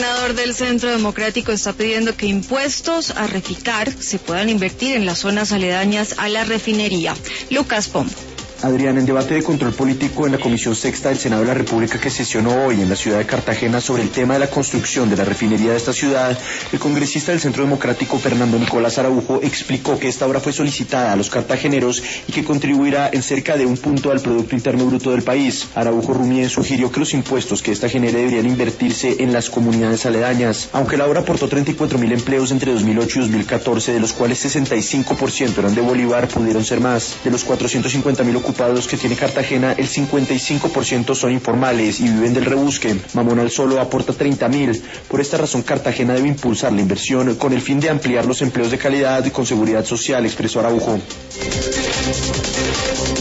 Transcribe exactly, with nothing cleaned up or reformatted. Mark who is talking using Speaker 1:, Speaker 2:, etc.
Speaker 1: senador del Centro Democrático está pidiendo que impuestos a Reficar se puedan invertir en las zonas aledañas a la refinería. Lucas Pombo.
Speaker 2: Adrián, en debate de control político en la Comisión Sexta del Senado de la República que sesionó hoy en la ciudad de Cartagena sobre el tema de la construcción de la refinería de esta ciudad, el congresista del Centro Democrático Fernando Nicolás Araujo explicó que esta obra fue solicitada a los cartageneros y que contribuirá en cerca de un punto al Producto Interno Bruto del país. Araujo Rumien sugirió que los impuestos que esta genere deberían invertirse en las comunidades aledañas. Aunque la obra aportó treinta y cuatro mil empleos entre dos mil ocho y dos mil catorce, de los cuales sesenta y cinco por ciento eran de Bolívar, pudieron ser más. De los cuatrocientos cincuenta mil ocupados que tiene Cartagena, el cincuenta y cinco por ciento son informales y viven del rebusque. Mamonal solo aporta treinta mil. Por esta razón, Cartagena debe impulsar la inversión con el fin de ampliar los empleos de calidad y con seguridad social, expresó Araujo.